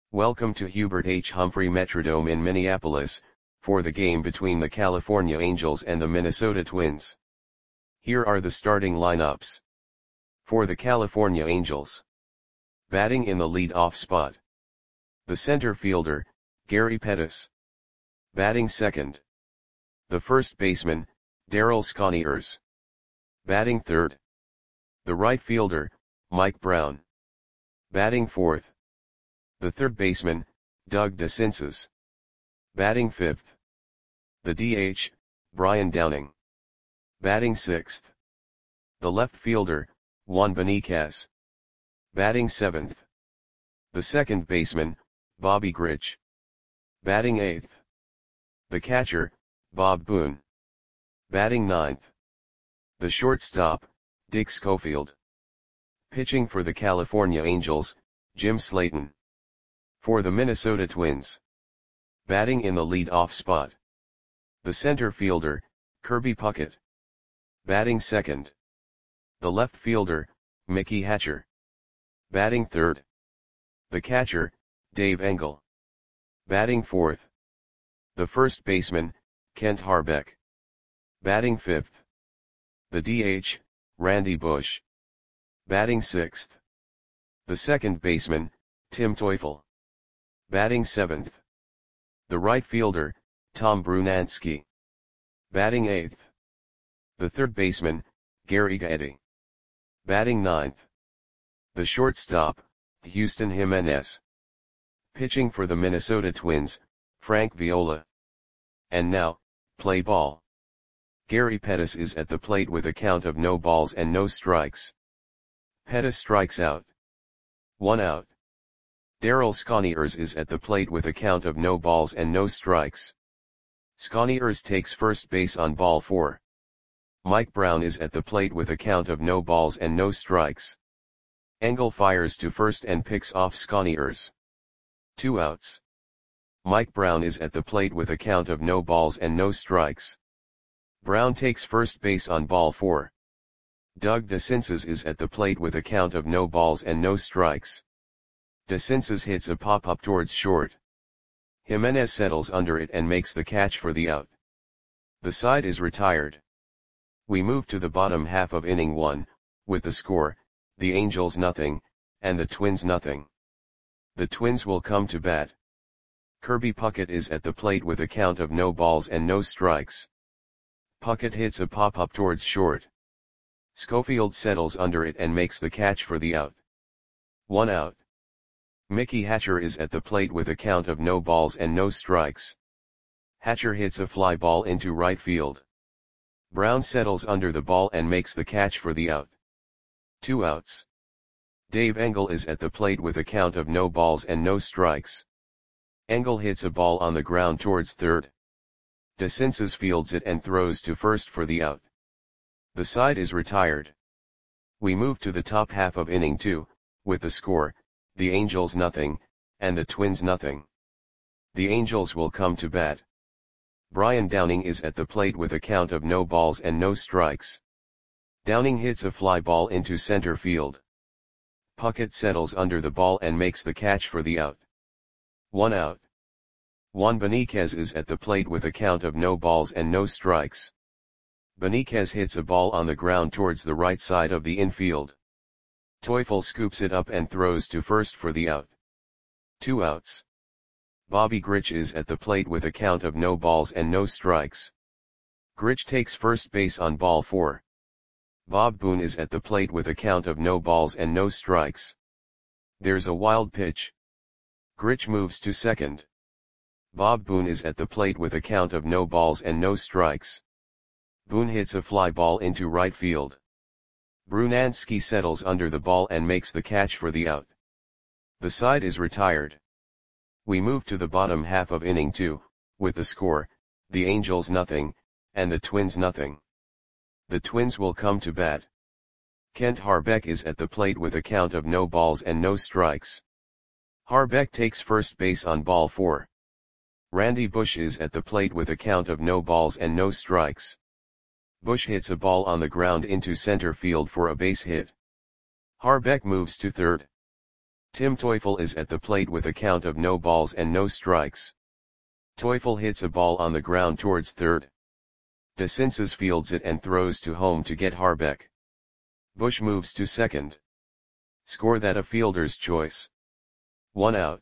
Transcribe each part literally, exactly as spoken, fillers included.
Welcome to Hubert H. Humphrey Metrodome in Minneapolis, for the game between the California Angels and the Minnesota Twins. Here are the starting lineups. For the California Angels. Batting in the lead-off spot. The center fielder, Gary Pettis. Batting second. The first baseman, Darryl Sconiers. Batting third. The right fielder, Mike Brown. Batting fourth. The third baseman, Doug DeCinces. Batting fifth. The D H, Brian Downing. Batting sixth. The left fielder, Juan Beniquez. Batting seventh. The second baseman, Bobby Grich. Batting eighth. The catcher, Bob Boone. Batting ninth. The shortstop, Dick Schofield. Pitching for the California Angels, Jim Slayton. For the Minnesota Twins. Batting in the lead-off spot. The center fielder, Kirby Puckett. Batting second. The left fielder, Mickey Hatcher. Batting third. The catcher, Dave Engel. Batting fourth. The first baseman, Kent Harbeck. Batting fifth. The D H, Randy Bush. Batting sixth. The second baseman, Tim Teufel. Batting seventh. The right fielder, Tom Brunansky. Batting eighth. The third baseman, Gary Gaetti. Batting ninth. The shortstop, Houston Jimenez. Pitching for the Minnesota Twins, Frank Viola. And now, play ball. Gary Pettis is at the plate with a count of no balls and no strikes. Pettis strikes out. One out. Darryl Sconiers is at the plate with a count of no balls and no strikes. Sconiers takes first base on ball four. Mike Brown is at the plate with a count of no balls and no strikes. Engel fires to first and picks off Sconiers. Two outs. Mike Brown is at the plate with a count of no balls and no strikes. Brown takes first base on ball four. Doug DeCinces is at the plate with a count of no balls and no strikes. DeCinces hits a pop-up towards short. Jimenez settles under it and makes the catch for the out. The side is retired. We move to the bottom half of inning one, with the score, the Angels nothing, and the Twins nothing. The Twins will come to bat. Kirby Puckett is at the plate with a count of no balls and no strikes. Puckett hits a pop-up towards short. Schofield settles under it and makes the catch for the out. One out. Mickey Hatcher is at the plate with a count of no balls and no strikes. Hatcher hits a fly ball into right field. Brown settles under the ball and makes the catch for the out. Two outs. Dave Engel is at the plate with a count of no balls and no strikes. Engel hits a ball on the ground towards third. DeCinces fields it and throws to first for the out. The side is retired. We move to the top half of inning two, with the score, the Angels nothing, and the Twins nothing. The Angels will come to bat. Brian Downing is at the plate with a count of no balls and no strikes. Downing hits a fly ball into center field. Puckett settles under the ball and makes the catch for the out. One out. Juan Beniquez is at the plate with a count of no balls and no strikes. Beniquez hits a ball on the ground towards the right side of the infield. Teufel scoops it up and throws to first for the out. Two outs. Bobby Grich is at the plate with a count of no balls and no strikes. Grich takes first base on ball four. Bob Boone is at the plate with a count of no balls and no strikes. There's a wild pitch. Grich moves to second. Bob Boone is at the plate with a count of no balls and no strikes. Boone hits a fly ball into right field. Brunansky settles under the ball and makes the catch for the out. The side is retired. We move to the bottom half of inning two, with the score, the Angels nothing, and the Twins nothing. The Twins will come to bat. Kent Harbeck is at the plate with a count of no balls and no strikes. Harbeck takes first base on ball four. Randy Bush is at the plate with a count of no balls and no strikes. Bush hits a ball on the ground into center field for a base hit. Harbeck moves to third. Tim Teufel is at the plate with a count of no balls and no strikes. Teufel hits a ball on the ground towards third. De Cinces fields it and throws to home to get Harbeck. Bush moves to second. Score that a fielder's choice. One out.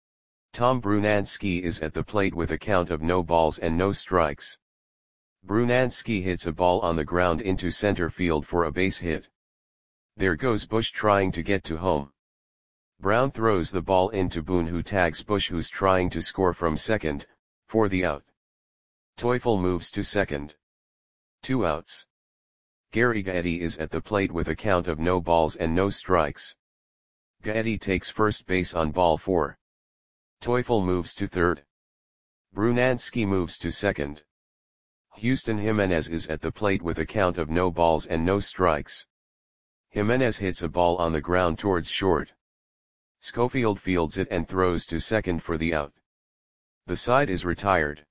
Tom Brunansky is at the plate with a count of no balls and no strikes. Brunansky hits a ball on the ground into center field for a base hit. There goes Bush trying to get to home. Brown throws the ball into Boone, who tags Bush, who's trying to score from second, for the out. Teufel moves to second. Two outs. Gary Gaetti is at the plate with a count of no balls and no strikes. Gaetti takes first base on ball four. Teufel moves to third. Brunansky moves to second. Houston Jimenez is at the plate with a count of no balls and no strikes. Jimenez hits a ball on the ground towards short. Schofield fields it and throws to second for the out. The side is retired.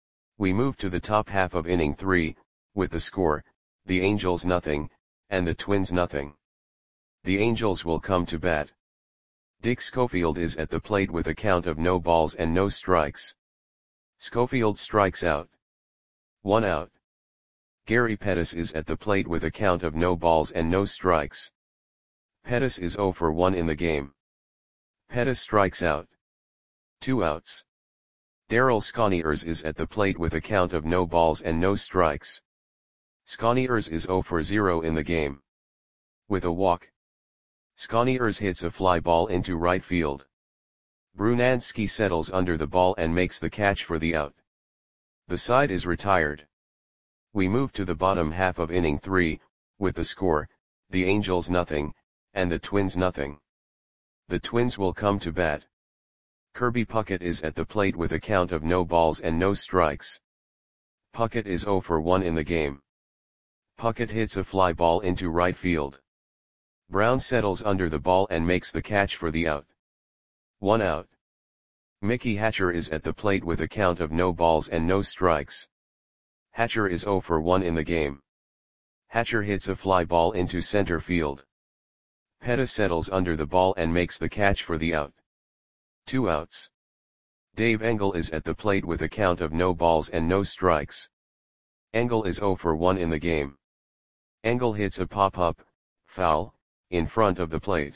We move to the top half of inning three, with the score, the Angels nothing, and the Twins nothing. The Angels will come to bat. Dick Schofield is at the plate with a count of no balls and no strikes. Schofield strikes out. One out. Gary Pettis is at the plate with a count of no balls and no strikes. Pettis is oh for one in the game. Pettis strikes out. Two outs. Darryl Sconiers is at the plate with a count of no balls and no strikes. Sconiers is oh for zero in the game. With a walk. Sconiers hits a fly ball into right field. Brunansky settles under the ball and makes the catch for the out. The side is retired. We move to the bottom half of inning three, with the score, the Angels nothing, and the Twins nothing. The Twins will come to bat. Kirby Puckett is at the plate with a count of no balls and no strikes. Puckett is oh for one in the game. Puckett hits a fly ball into right field. Brown settles under the ball and makes the catch for the out. One out. Mickey Hatcher is at the plate with a count of no balls and no strikes. Hatcher is oh for one in the game. Hatcher hits a fly ball into center field. Pettis settles under the ball and makes the catch for the out. Two outs. Dave Engel is at the plate with a count of no balls and no strikes. Engel is oh for one in the game. Engel hits a pop-up, foul, in front of the plate.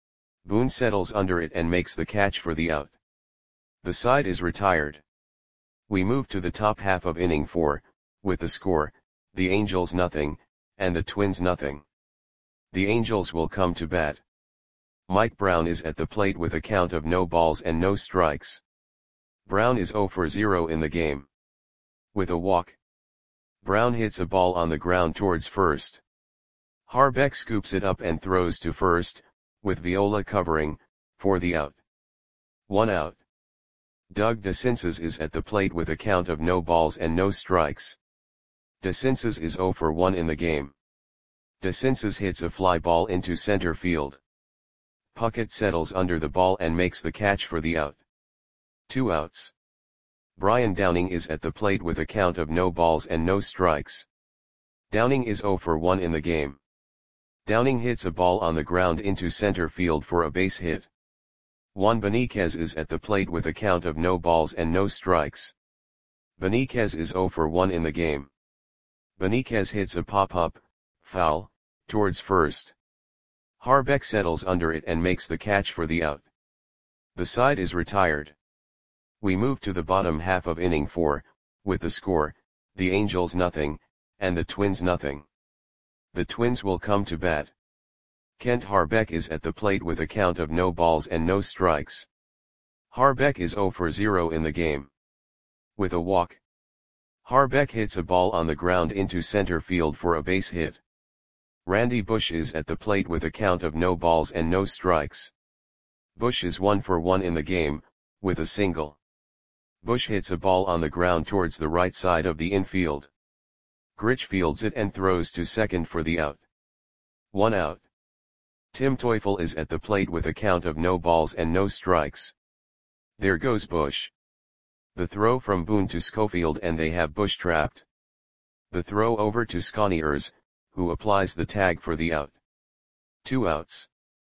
Boone settles under it and makes the catch for the out. The side is retired. We move to the top half of inning four, with the score, the Angels nothing, and the Twins nothing. The Angels will come to bat. Mike Brown is at the plate with a count of no balls and no strikes. Brown is oh for zero in the game. With a walk. Brown hits a ball on the ground towards first. Harbeck scoops it up and throws to first, with Viola covering, for the out. One out. Doug De Cinces is at the plate with a count of no balls and no strikes. De Cinces is oh for one in the game. De Cinces hits a fly ball into center field. Puckett settles under the ball and makes the catch for the out. Two outs. Brian Downing is at the plate with a count of no balls and no strikes. Downing is oh for one in the game. Downing hits a ball on the ground into center field for a base hit. Juan Beniquez is at the plate with a count of no balls and no strikes. Beniquez is oh for one in the game. Beniquez hits a pop-up, foul, towards first. Harbeck settles under it and makes the catch for the out. The side is retired. We move to the bottom half of inning four, with the score, the Angels nothing, and the Twins nothing. The Twins will come to bat. Kent Harbeck is at the plate with a count of no balls and no strikes. Harbeck is oh for zero in the game. With a walk. Harbeck hits a ball on the ground into center field for a base hit. Randy Bush is at the plate with a count of no balls and no strikes. Bush is one for one in the game, with a single. Bush hits a ball on the ground towards the right side of the infield. Grich fields it and throws to second for the out. One out. Tim Teufel is at the plate with a count of no balls and no strikes. There goes Bush. The throw from Boone to Schofield and they have Bush trapped. The throw over to Sconiers, who applies the tag for the out. Two outs.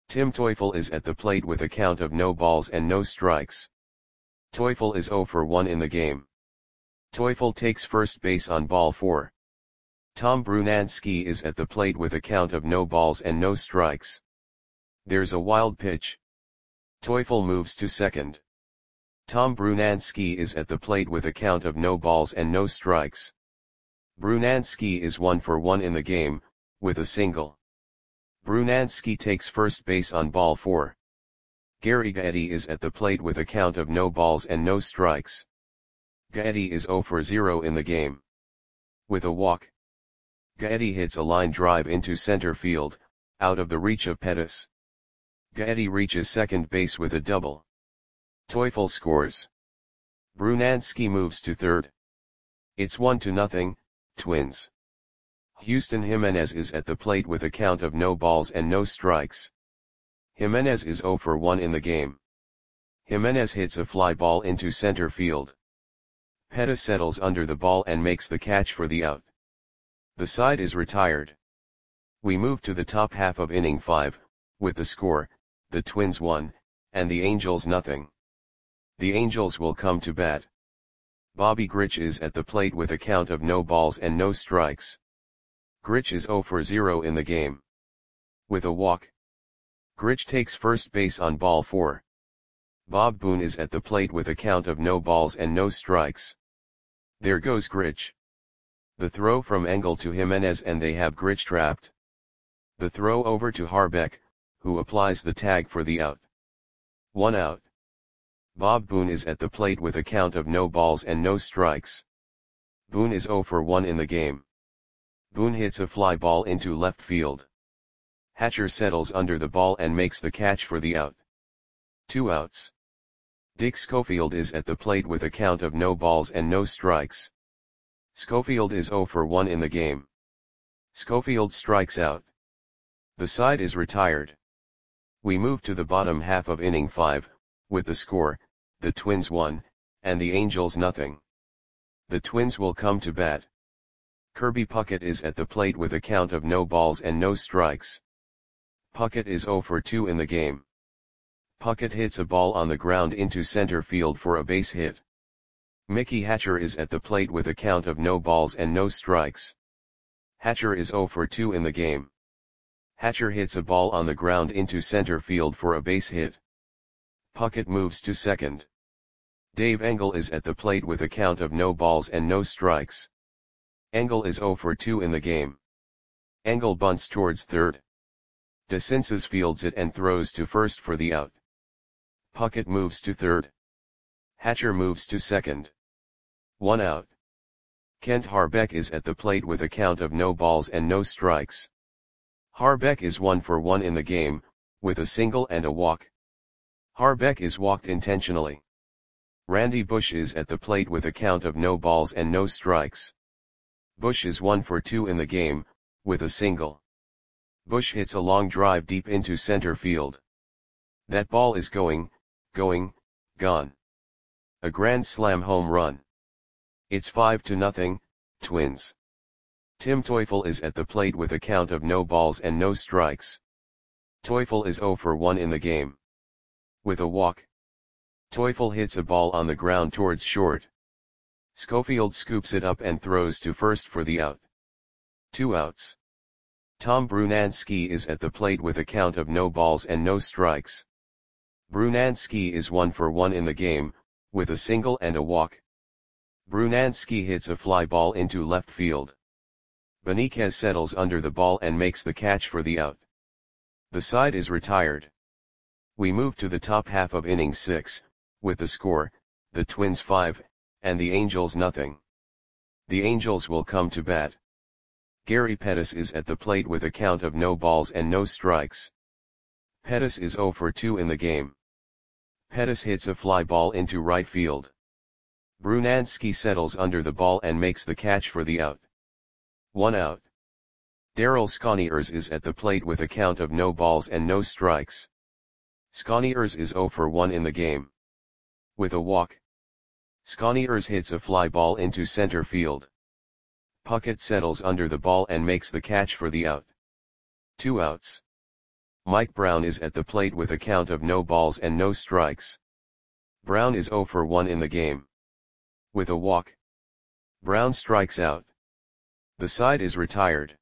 Tim Teufel is at the plate with a count of no balls and no strikes. Teufel is zero for one in the game. Teufel takes first base on ball four. Tom Brunansky is at the plate with a count of no balls and no strikes. There's a wild pitch. Teufel moves to second. Tom Brunansky is at the plate with a count of no balls and no strikes. Brunansky is one for one in the game, with a single. Brunansky takes first base on ball four. Gary Gaetti is at the plate with a count of no balls and no strikes. Gaetti is zero for zero in the game. With a walk. Gaetti hits a line drive into center field, out of the reach of Pettis. Gaetti reaches second base with a double. Teufel scores. Brunansky moves to third. It's one to nothing, Twins. Houston Jimenez is at the plate with a count of no balls and no strikes. Jimenez is zero for one in the game. Jimenez hits a fly ball into center field. Pettis settles under the ball and makes the catch for the out. The side is retired. We move to the top half of inning five, with the score, the Twins one, and the Angels nothing. The Angels will come to bat. Bobby Grich is at the plate with a count of no balls and no strikes. Grich is zero for zero in the game. With a walk. Grich takes first base on ball four. Bob Boone is at the plate with a count of no balls and no strikes. There goes Grich. The throw from Engel to Jimenez and they have Grich trapped. The throw over to Harbeck, who applies the tag for the out. One out. Bob Boone is at the plate with a count of no balls and no strikes. Boone is zero for one in the game. Boone hits a fly ball into left field. Hatcher settles under the ball and makes the catch for the out. Two outs. Dick Schofield is at the plate with a count of no balls and no strikes. Schofield is zero for one in the game. Schofield strikes out. The side is retired. We move to the bottom half of inning five, with the score, the Twins one, and the Angels nothing. The Twins will come to bat. Kirby Puckett is at the plate with a count of no balls and no strikes. Puckett is zero for two in the game. Puckett hits a ball on the ground into center field for a base hit. Mickey Hatcher is at the plate with a count of no balls and no strikes. Hatcher is zero for two in the game. Hatcher hits a ball on the ground into center field for a base hit. Puckett moves to second. Dave Engel is at the plate with a count of no balls and no strikes. Engel is zero for two in the game. Engel bunts towards third. DeCinces fields it and throws to first for the out. Puckett moves to third. Hatcher moves to second. One out. Kent Harbeck is at the plate with a count of no balls and no strikes. Harbeck is one for one in the game, with a single and a walk. Harbeck is walked intentionally. Randy Bush is at the plate with a count of no balls and no strikes. Bush is one for two in the game, with a single. Bush hits a long drive deep into center field. That ball is going, going, gone. A grand slam home run. It's five to nothing, Twins. Tim Teufel is at the plate with a count of no balls and no strikes. Teufel is zero for one in the game. With a walk. Teufel hits a ball on the ground towards short. Schofield scoops it up and throws to first for the out. Two outs. Tom Brunansky is at the plate with a count of no balls and no strikes. Brunansky is one for one in the game, with a single and a walk. Brunansky hits a fly ball into left field. Benitez settles under the ball and makes the catch for the out. The side is retired. We move to the top half of inning six, with the score, the Twins five, and the Angels nothing. The Angels will come to bat. Gary Pettis is at the plate with a count of no balls and no strikes. Pettis is zero for two in the game. Pettis hits a fly ball into right field. Brunansky settles under the ball and makes the catch for the out. One out. Darryl Sconiers is at the plate with a count of no balls and no strikes. Sconiers is zero for one in the game. With a walk. Sconiers hits a fly ball into center field. Puckett settles under the ball and makes the catch for the out. Two outs. Mike Brown is at the plate with a count of no balls and no strikes. Brown is zero for one in the game. With a walk, Brown strikes out. The side is retired.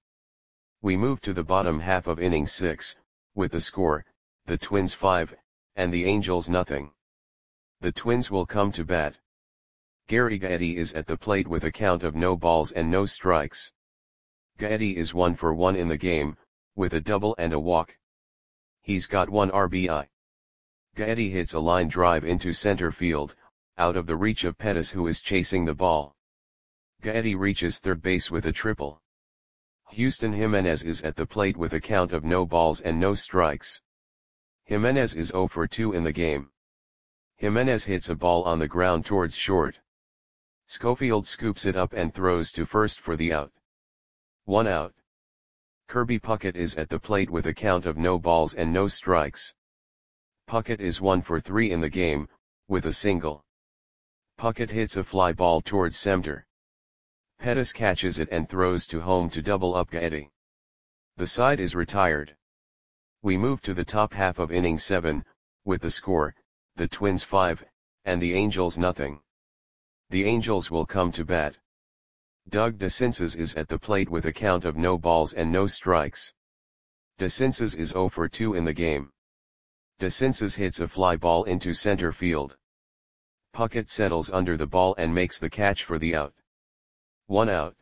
We move to the bottom half of inning six, with the score, the Twins five, and the Angels nothing. The Twins will come to bat. Gary Gaetti is at the plate with a count of no balls and no strikes. Gaetti is one for one in the game, with a double and a walk. He's got one R B I. Gaetti hits a line drive into center field, out of the reach of Pettis, who is chasing the ball. Gaetti reaches third base with a triple. Houston Jimenez is at the plate with a count of no balls and no strikes. Jimenez is zero for two in the game. Jimenez hits a ball on the ground towards short. Schofield scoops it up and throws to first for the out. One out. Kirby Puckett is at the plate with a count of no balls and no strikes. Puckett is one for three in the game, with a single. Puckett hits a fly ball towards center. Pettis catches it and throws to home to double up Gaetti. The side is retired. We move to the top half of inning seven, with the score, the Twins five, and the Angels nothing. The Angels will come to bat. Doug DeCinces is at the plate with a count of no balls and no strikes. DeCinces is zero for two in the game. DeCinces hits a fly ball into center field. Puckett settles under the ball and makes the catch for the out. One out.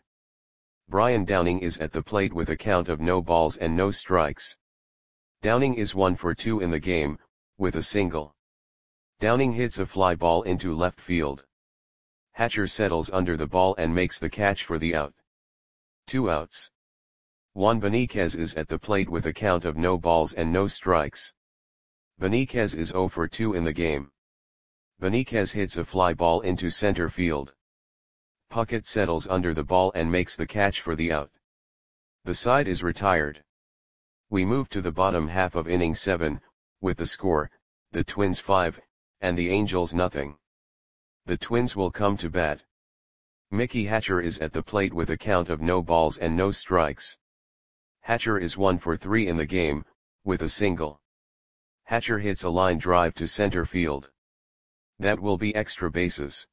Brian Downing is at the plate with a count of no balls and no strikes. Downing is one for two in the game, with a single. Downing hits a fly ball into left field. Hatcher settles under the ball and makes the catch for the out. Two outs. Juan Beniquez is at the plate with a count of no balls and no strikes. Beniquez is zero for two in the game. Beniquez hits a fly ball into center field. Puckett settles under the ball and makes the catch for the out. The side is retired. We move to the bottom half of inning seven, with the score, the Twins five, and the Angels nothing. The Twins will come to bat. Mickey Hatcher is at the plate with a count of no balls and no strikes. Hatcher is one for three in the game, with a single. Hatcher hits a line drive to center field. That will be extra bases.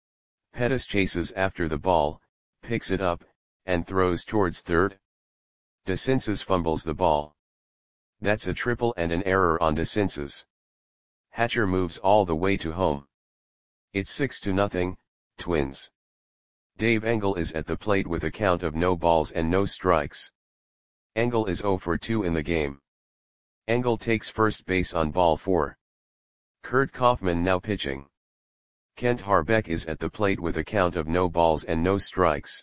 Pettis chases after the ball, picks it up, and throws towards third. DeCinces fumbles the ball. That's a triple and an error on DeCinces. Hatcher moves all the way to home. It's six to nothing, Twins. Dave Engel is at the plate with a count of no balls and no strikes. Engel is zero for two in the game. Engel takes first base on ball four. Kurt Kaufman now pitching. Kent Harbeck is at the plate with a count of no balls and no strikes.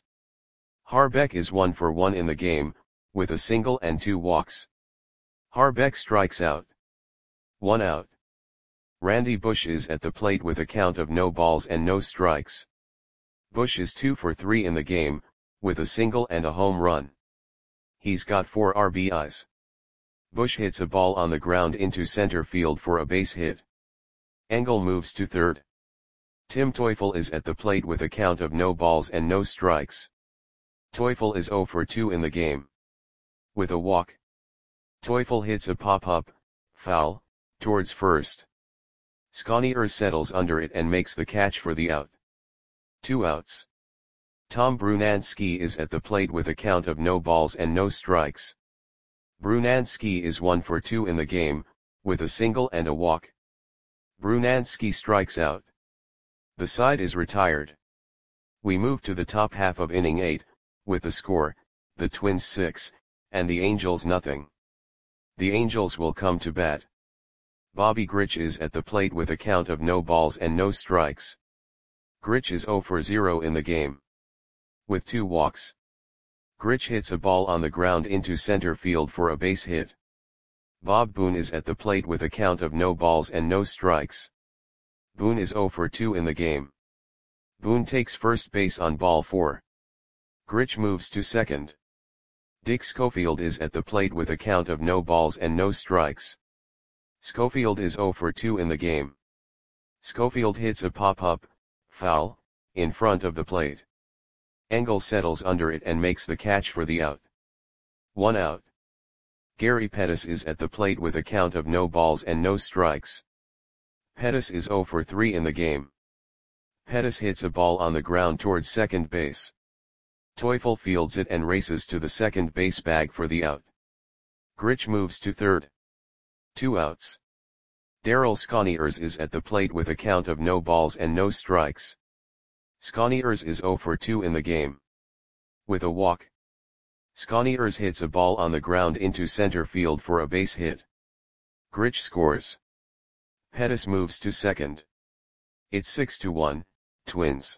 Harbeck is one for one in the game, with a single and two walks. Harbeck strikes out. One out. Randy Bush is at the plate with a count of no balls and no strikes. Bush is two for three in the game, with a single and a home run. He's got four R B Is. Bush hits a ball on the ground into center field for a base hit. Engel moves to third. Tim Teufel is at the plate with a count of no balls and no strikes. Teufel is zero for two in the game. With a walk, Teufel hits a pop-up, foul, towards first. Sconier settles under it and makes the catch for the out. Two outs. Tom Brunansky is at the plate with a count of no balls and no strikes. Brunansky is one for two in the game, with a single and a walk. Brunansky strikes out. The side is retired. We move to the top half of inning eight, with the score, the Twins six, and the Angels nothing. The Angels will come to bat. Bobby Grich is at the plate with a count of no balls and no strikes. Grich is zero for zero in the game. With two walks. Grich hits a ball on the ground into center field for a base hit. Bob Boone is at the plate with a count of no balls and no strikes. Boone is zero for two in the game. Boone takes first base on ball four. Grich moves to second. Dick Schofield is at the plate with a count of no balls and no strikes. Schofield is zero for two in the game. Schofield hits a pop-up, foul, in front of the plate. Engel settles under it and makes the catch for the out. One out. Gary Pettis is at the plate with a count of no balls and no strikes. Pettis is zero for three in the game. Pettis hits a ball on the ground towards second base. Teufel fields it and races to the second base bag for the out. Grich moves to third. Two outs. Darryl Sconiers is at the plate with a count of no balls and no strikes. Sconiers is zero for two in the game. With a walk. Sconiers hits a ball on the ground into center field for a base hit. Grich scores. Pettis moves to second. It's six to one, Twins.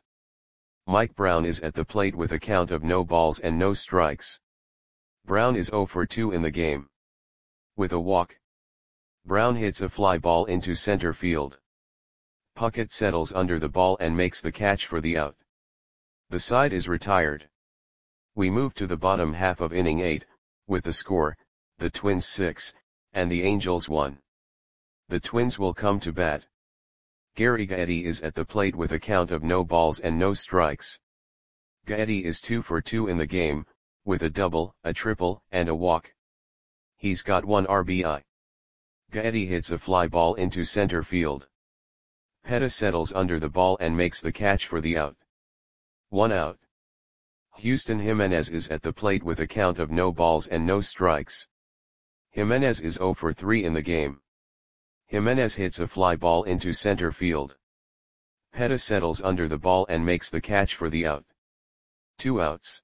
Mike Brown is at the plate with a count of no balls and no strikes. Brown is zero for two in the game. With a walk. Brown hits a fly ball into center field. Puckett settles under the ball and makes the catch for the out. The side is retired. We move to the bottom half of inning eight, with the score, the Twins six, and the Angels one. The Twins will come to bat. Gary Gaetti is at the plate with a count of no balls and no strikes. Gaetti is two for two in the game, with a double, a triple, and a walk. He's got one R B I. Gaetti hits a fly ball into center field. Pettis settles under the ball and makes the catch for the out. One out. Houston Jimenez is at the plate with a count of no balls and no strikes. Jimenez is zero for three in the game. Jimenez hits a fly ball into center field. Pettis settles under the ball and makes the catch for the out. Two outs.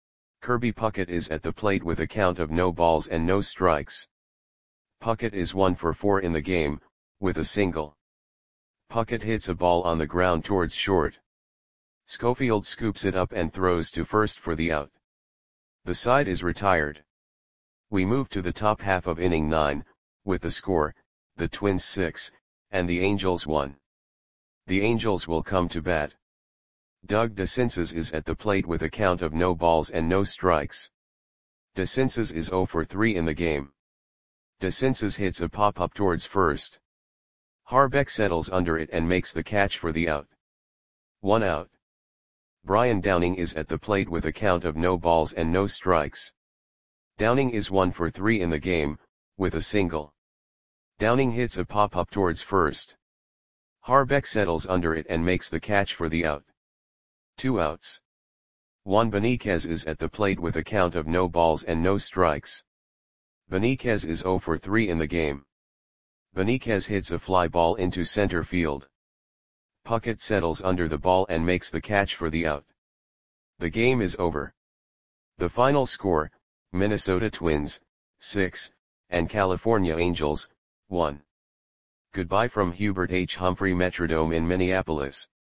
Kirby Puckett is at the plate with a count of no balls and no strikes. Puckett is one for four in the game, with a single. Puckett hits a ball on the ground towards short. Schofield scoops it up and throws to first for the out. The side is retired. We move to the top half of inning nine, with the score, the Twins six, and the Angels one. The Angels will come to bat. Doug DeCinces is at the plate with a count of no balls and no strikes. DeCinces is zero for three in the game. DeCinces hits a pop-up towards first. Harbeck settles under it and makes the catch for the out. One out. Brian Downing is at the plate with a count of no balls and no strikes. Downing is one for three in the game, with a single. Downing hits a pop-up towards first. Harbeck settles under it and makes the catch for the out. Two outs. Juan Beniquez is at the plate with a count of no balls and no strikes. Beniquez is zero for three in the game. Beniquez hits a fly ball into center field. Puckett settles under the ball and makes the catch for the out. The game is over. The final score, Minnesota Twins, six, and California Angels, one. Goodbye from Hubert H. Humphrey Metrodome in Minneapolis.